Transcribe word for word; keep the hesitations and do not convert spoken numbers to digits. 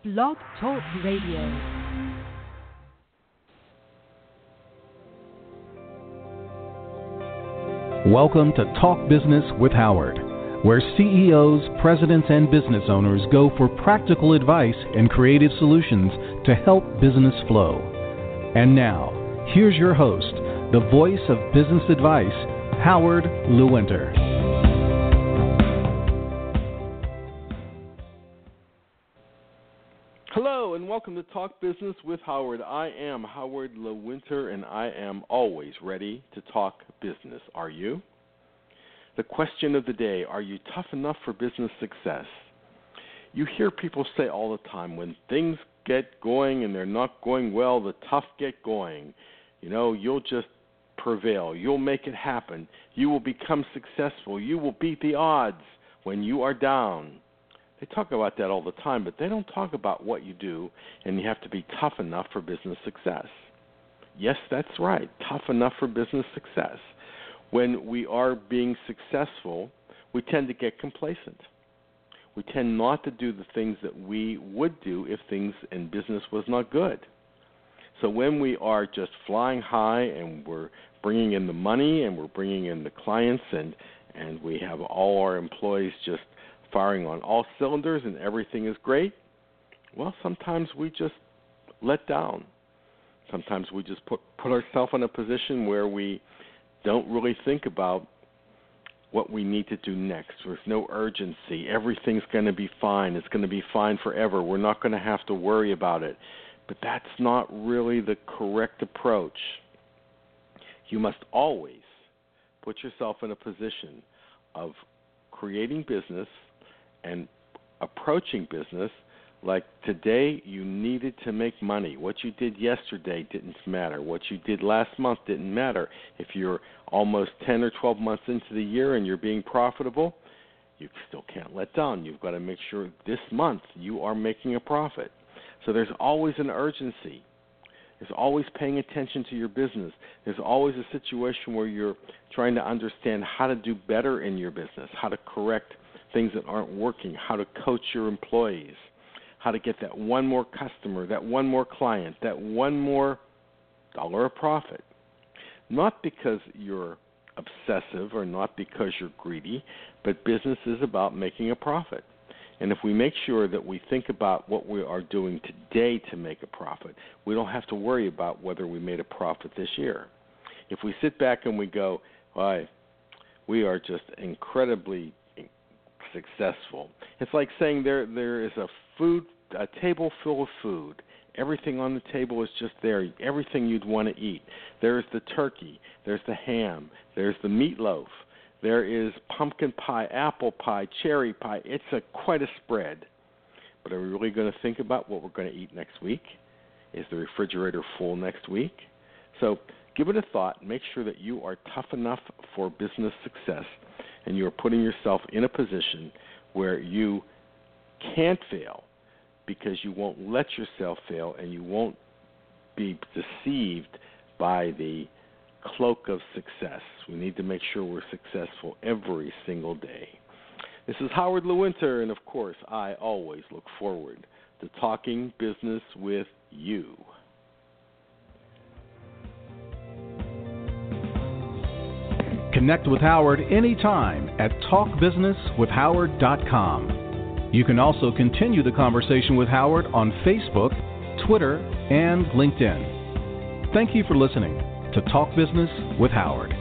Blog Talk Radio. Welcome to Talk Business with Howard, where C E Os, presidents, and business owners go for practical advice and creative solutions to help business flow. And now, here's your host, the voice of business advice, Howard Lewinter. Hello, and welcome to Talk Business with Howard. I am Howard Lewinter, and I am always ready to talk business. Are you? The question of the day, are you tough enough for business success? You hear people say all the time, when things get going and they're not going well, the tough get going. You know, you'll just prevail. You'll make it happen. You will become successful. You will beat the odds when you are down. They talk about that all the time, but they don't talk about what you do, and you have to be tough enough for business success. Yes, that's right, tough enough for business success. When we are being successful, we tend to get complacent. We tend not to do the things that we would do if things in business was not good. So when we are just flying high and we're bringing in the money and we're bringing in the clients and, and we have all our employees just firing on all cylinders and everything is great, well, sometimes we just let down. Sometimes we just put, put ourselves in a position where we don't really think about what we need to do next. There's no urgency. Everything's going to be fine. It's going to be fine forever. We're not going to have to worry about it. But that's not really the correct approach. You must always put yourself in a position of creating business and approaching business like today you needed to make money. What you did yesterday didn't matter. What you did last month didn't matter. If you're almost ten or twelve months into the year and you're being profitable, you still can't let down. You've got to make sure this month you are making a profit. So there's always an urgency. There's always paying attention to your business. There's always a situation where you're trying to understand how to do better in your business, how to correct things that aren't working, how to coach your employees, how to get that one more customer, that one more client, that one more dollar of profit. Not because you're obsessive or not because you're greedy, but business is about making a profit. And if we make sure that we think about what we are doing today to make a profit, we don't have to worry about whether we made a profit this year. If we sit back and we go, well, we are just incredibly successful. It's like saying there there is a food, a table full of food. Everything on the table is just there, everything you'd want to eat. There's the turkey, there's the ham, there's the meatloaf, there is pumpkin pie, apple pie, cherry pie. It's a quite a spread. But are we really going to think about what we're going to eat next week? Is the refrigerator full next week? So give it a thought. Make sure that you are tough enough for business success and you are putting yourself in a position where you can't fail because you won't let yourself fail and you won't be deceived by the cloak of success. We need to make sure we're successful every single day. This is Howard Lewinter, and of course, I always look forward to talking business with you. Connect with Howard anytime at talk business with howard dot com. You can also continue the conversation with Howard on Facebook, Twitter, and LinkedIn. Thank you for listening to Talk Business with Howard.